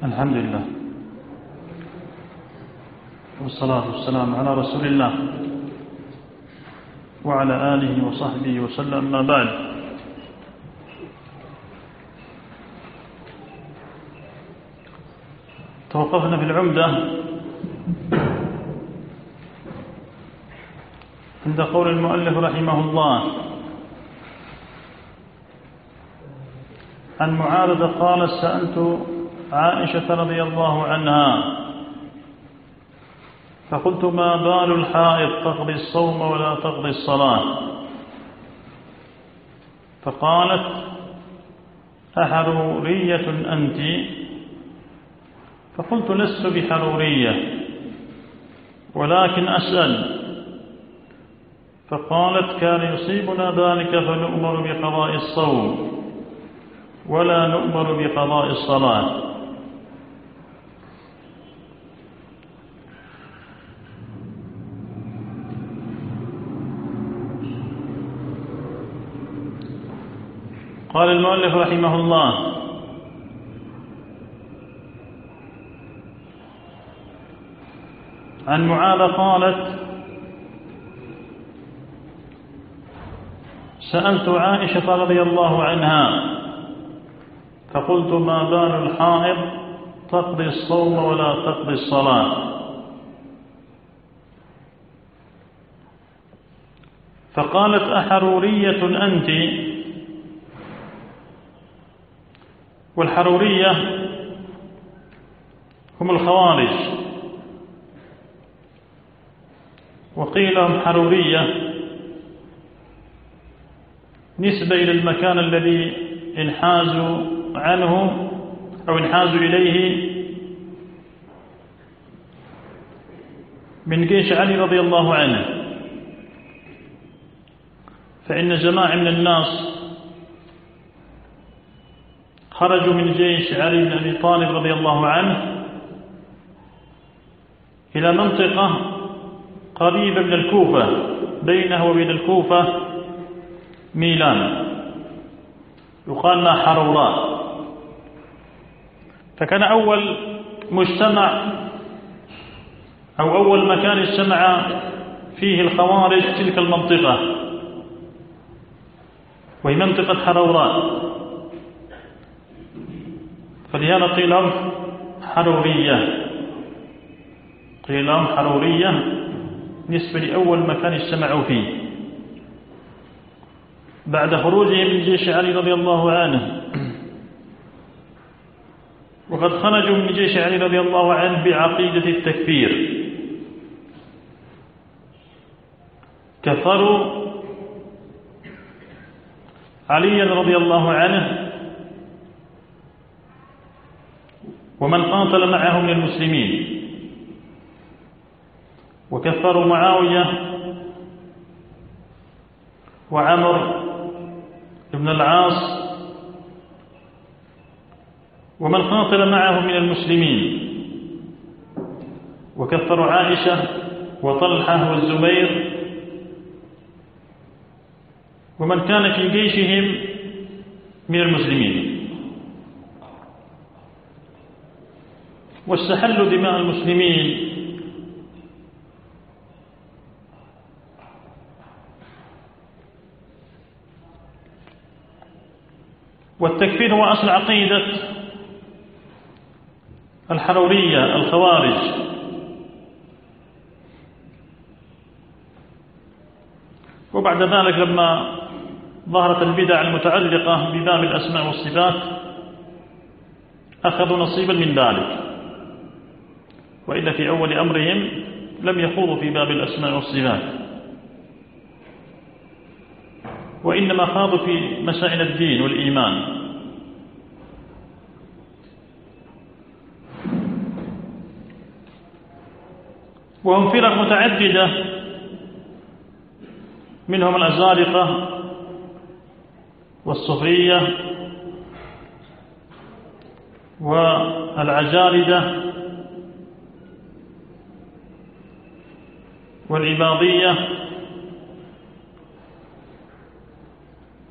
الحمد لله والصلاة والسلام على رسول الله وعلى آله وصحبه وسلم. ما بعد، توقفنا في العمدة عند قول المؤلف رحمه الله: عن معاذ قال: سألت عائشة رضي الله عنها فقلت: ما بال الحائض تقضي الصوم ولا تقضي الصلاة؟ فقالت: أحرورية أنت؟ فقلت: لست بحرورية ولكن أسأل. فقالت: كان يصيبنا ذلك فنؤمر بقضاء الصوم ولا نؤمر بقضاء الصلاة. قال المؤلف رحمه الله: عن معاذ قالت: سألت عائشة رضي الله عنها فقلت: ما بال الحائض تقضي الصوم ولا تقضي الصلاة؟ فقالت: أحرورية أنت؟ والحرورية هم الخوارج، وقيل لهم حرورية نسبة إلى المكان الذي انحازوا عنه أو انحازوا إليه من جيش علي رضي الله عنه، فإن جماعة من الناس خرجوا من جيش علي بن أبي طالب رضي الله عنه إلى منطقة قريبة من الكوفة، بينه وبين الكوفة ميلان يقال لها حروراء. فكان أول مجتمع أو أول مكان اجتمع فيه الخوارج تلك المنطقة، وهي منطقة حروراء، فلهذا قيل لهم حرورية، قيل لهم حرورية نسبة لأول مكان اجتمعوا فيه بعد خروجهم من جيش علي رضي الله عنه. وقد خرجوا من جيش علي رضي الله عنه بعقيدة التكفير، كفروا عليا رضي الله عنه ومن قاتل معه من المسلمين، وكفروا معاوية وعمر بن العاص ومن قاتل معه من المسلمين، وكفروا عائشة وطلحة والزبير ومن كان في جيشهم من المسلمين، واستحلوا دماء المسلمين والتكفير هو أصل عقيدة الحرورية الخوارج. وبعد ذلك لما ظهرت البدع المتعلقة بباب الأسماء والصفات أخذوا نصيبا من ذلك، وإلا في أول أمرهم لم يخوضوا في باب الأسماء والصفات، وإنما خاضوا في مسائل الدين والإيمان. وهم فرق متعددة، منهم الأزارقة والصوفية والعجاردة والعباضية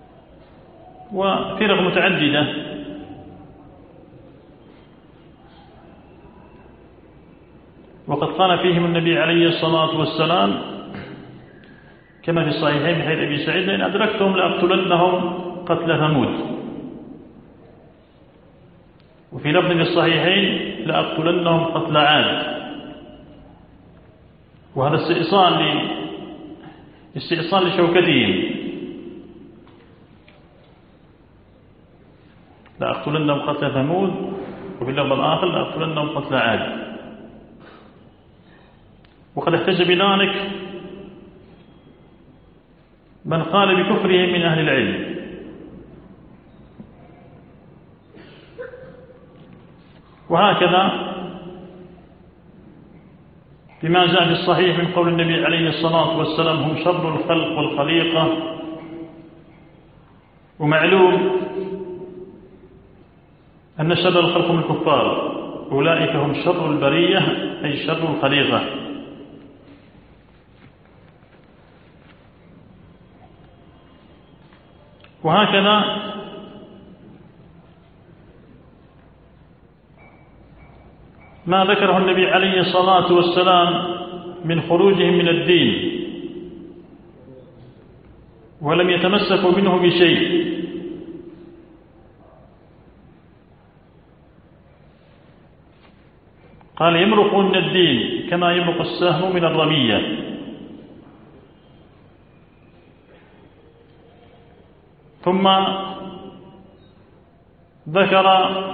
وفرق متعددة. وقد قال فيهم النبي عليه الصلاة والسلام كما في الصحيحين من حديث أبي سعيد: إن أدركتهم لأقتلنهم قتل ثمود. وفي لفظ في الصحيحين: لأقتلنهم قتل عاد. وهذا استئصال لشوكتهم. لأقتلنهم قتل ثمود، وفي اللفظ الآخر: لأقتلنهم قتل عاد. وقد احتج بذلك من قال بكفرهم من أهل العلم. وهكذا بما جاء في الصحيح من قول النبي عليه الصلاة والسلام: هم شر الخلق والخليقة. ومعلوم أن شر الخلق هم الكفار، أولئك هم شر البرية أي شر الخليقة. وهكذا ما ذكره النبي عليه الصلاة والسلام من خروجهم من الدين ولم يتمسكوا منه بشيء، قال: يمرقون من الدين كما يمرق السهم من الرمية. ثم ذكر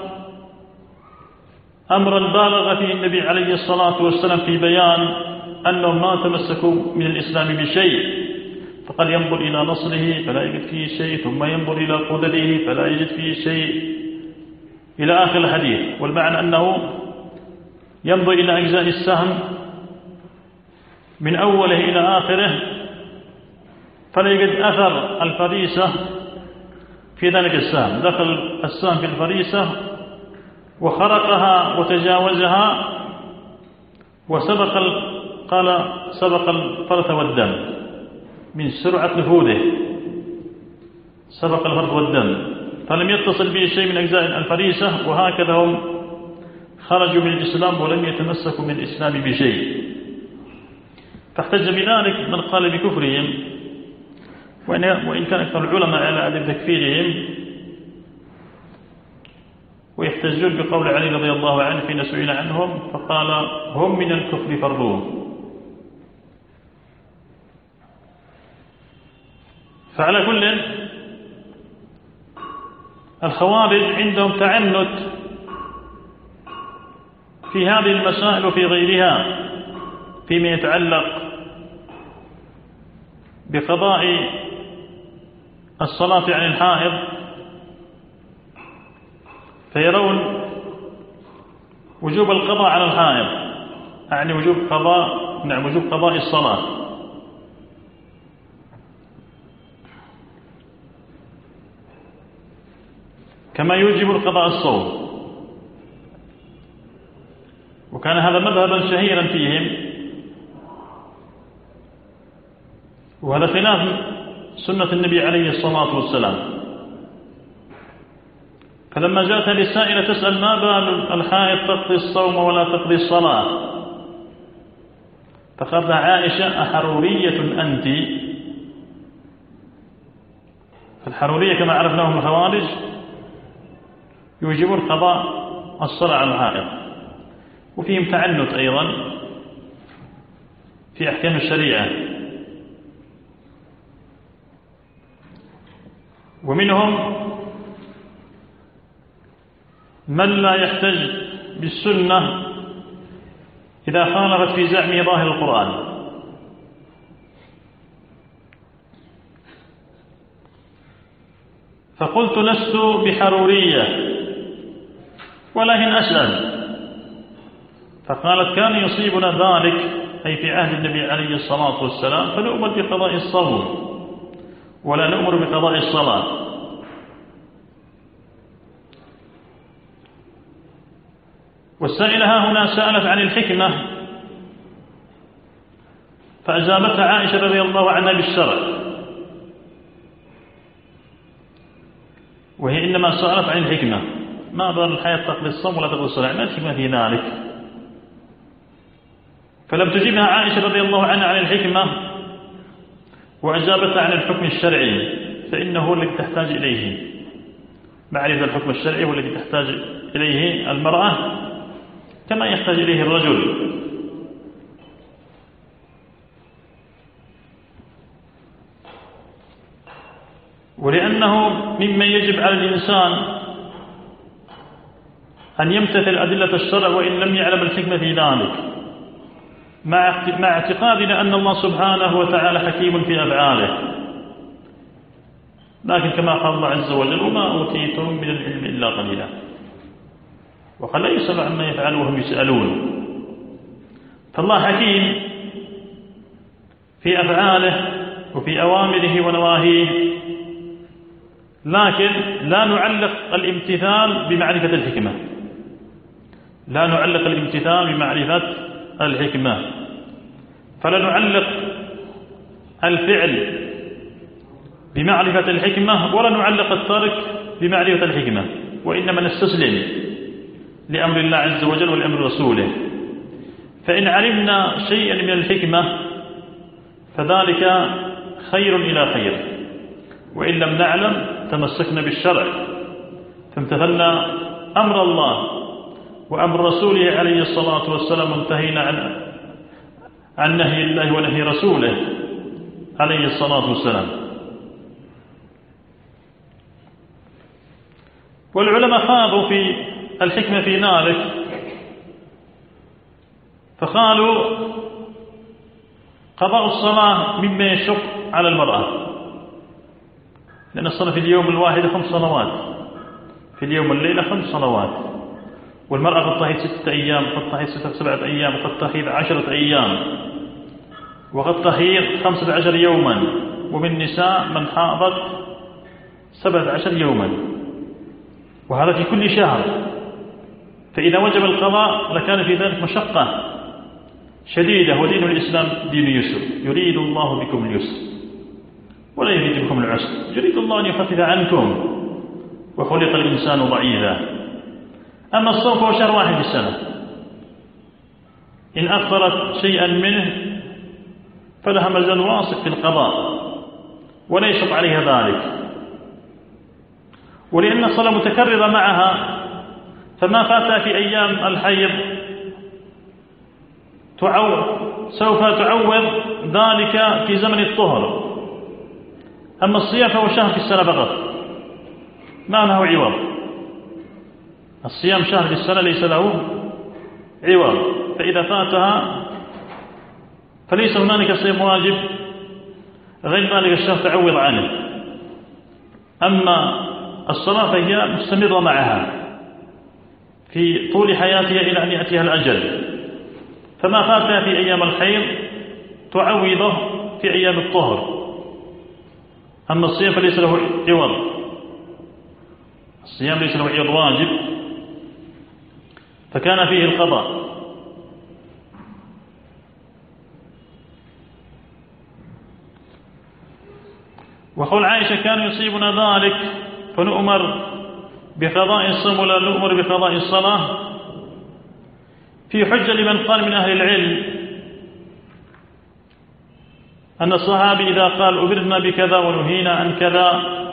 أمرا بالغ فيه النبي عليه الصلاة والسلام في بيان أنهم ما تمسكوا من الإسلام بشيء، فقد ينظر إلى نصره فلا يجد فيه شيء، ثم ينظر إلى قدره فلا يجد فيه شيء، إلى آخر الحديث. والمعنى أنه ينظر إلى أجزاء السهم من أوله إلى آخره فلا يجد أثر الفريسة في ذلك السهم. دخل السهم في الفريسة وخرقها وتجاوزها سبق الفرث والدم من سرعة نفوذه، سبق الفرث والدم، فلم يتصل به شيء من أجزاء الفريسة. وهكذا هم خرجوا من الإسلام ولم يتمسكوا من الإسلام بشيء. فاحتج بذلك من قال بكفرهم، وإن كان أكثر العلماء على عدم تكفيرهم، ويحتجون بقول علي رضي الله عنه حين سئل عنهم فقال: هم من الكفر فرضون. فعلى كل الخوارج عندهم تعنت في هذه المسائل وفي غيرها فيما يتعلق بقضاء الصلاة عن الحائض، فيرون وجوب القضاء على الحائض، يعني وجوب قضاء الصلاة، كما يوجب القضاء الصوم. وكان هذا مذهبا شهيرا فيهم، وهذا خلاف سنة النبي عليه الصلاة والسلام. فلما جاءت السائلة تسأل: ما بال الحائض تقضي الصوم ولا تقضي الصلاة؟ فقالت عائشة: أحرورية أنت؟ فالحرورية كما عرفناهم الخوارج يوجبون قضاء الصلاة على الحائض، وفيهم تعنت أيضا في أحكام الشريعة. ومنهم من لا يحتج بالسنة إذا خالفت في زعمه ظاهر القرآن. فقلت: لست بحرورية ولكن أسأل. فقالت: كان يصيبنا ذلك، أي في عهد النبي عليه الصلاة والسلام، فنؤمر بقضاء الصوم ولا نؤمر بقضاء الصلاة. والسائلة هنا سألت عن الحكمة، فأجابتها عائشة رضي الله عنها بالشرع، وهي إنما سألت عن الحكمة: ما بال الحياة تقضي الصوم ولا تقضي الصلاة؟ ما الحكمة في ذلك؟ فلم تجبها عائشة رضي الله عنها عن الحكمة وأجابتها عن الحكم الشرعي، فإنه هو الذي تحتاج إليه، معرفة الحكم الشرعي هو الذي تحتاج إليه المرأة كما يحتاج إليه الرجل. ولأنه ممن يجب على الإنسان أن يمتثل أدلة الشرع وإن لم يعلم الحكمة في ذلك، مع اعتقادنا أن الله سبحانه وتعالى حكيم في أفعاله، لكن كما قال الله عز وجل: وما أوتيتم من العلم إلا قليلا. وقال: لا يسأل عما يفعل وهم يسألون. فالله حكيم في أفعاله وفي أوامره ونواهيه، لكن لا نعلق الامتثال بمعرفة الحكمة، لا نعلق الامتثال بمعرفة الحكمة، فلا نعلق الفعل بمعرفة الحكمة ولا نعلق الترك بمعرفة الحكمة، وإنما نستسلم لأمر الله عز وجل ولأمر رسوله. فإن علمنا شيئا من الحكمة فذلك خير إلى خير، وإن لم نعلم تمسكنا بالشرع فامتثلنا أمر الله وأمر رسوله عليه الصلاة والسلام، وانتهينا عن نهي الله ونهي رسوله عليه الصلاة والسلام. والعلماء خاضوا في الحكمة في ذلك، فقالوا: قضاء الصلاة مما يشق على المرأة، لأن الصلاة في اليوم الواحد 5 صلوات، في اليوم والليلة 5 صلوات، والمرأة قد تحيض 6 أيام، قد تحيض 7 أيام، قد تحيض 10 أيام، وقد تحيض 15 يوما، ومن النساء من حاضت 17 يوما، وهذا في كل شهر. فإذا وجب القضاء لكان في ذلك مشقة شديدة، ودين الإسلام دين يسر، يريد الله بكم اليسر ولا يريد بكم العسر، يريد الله أن يخفف عنكم، وخلق الإنسان ضعيفا. أما الصوم فهو شهر واحد في السنة، إن أخرت شيئا منه فلها مجال واسع في القضاء ولا يشق عليها ذلك. ولأن الصلاة متكررة معها، فما فات في أيام الحيض سوف تعوض ذلك في زمن الطهر. أما الصيام فهو شهر في السنة فقط، ما له عوض. الصيام شهر في السنة ليس له عوض، فإذا فاتها فليس هنالك صيام واجب غير ذلك الشهر تعوض عنه. أما الصلاة فهي مستمرة معها في طول حياتها إلى أن يأتيها الأجل، فما فاتها في أيام الحيض تعوضه في أيام الطهر. أما الصيام فليس له عوض، الصيام ليس له عوض واجب، فكان فيه القضاء. وقول عائشة: كان يصيبنا ذلك فنؤمر بقضاء الصوم ولا نؤمر بقضاء الصلاة، في حجة لمن قال من أهل العلم أن الصحابي إذا قال أمرنا بكذا ونهينا عن كذا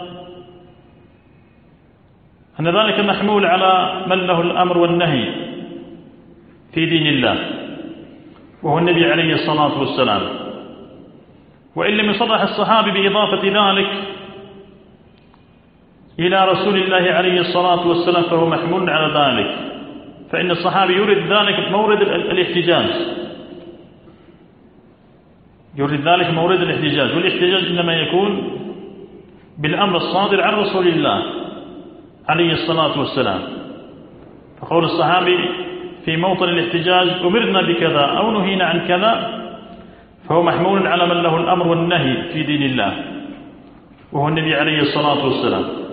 أن ذلك محمول على من له الأمر والنهي في دين الله، وهو النبي عليه الصلاة والسلام. وإن لم يصرح الصحابي بإضافة ذلك إلى رسول الله عليه الصلاة والسلام فهو محمول على ذلك، فإن الصحابي يريد ذلك مورد الاحتجاج، يريد ذلك مورد الاحتجاج، والاحتجاج إنما يكون بالأمر الصادر عن رسول الله عليه الصلاة والسلام. فقول الصحابي في موطن الاحتجاج أمرنا بكذا أو نهينا عن كذا فهو محمول على من له الأمر والنهي في دين الله، وهو النبي عليه الصلاة والسلام.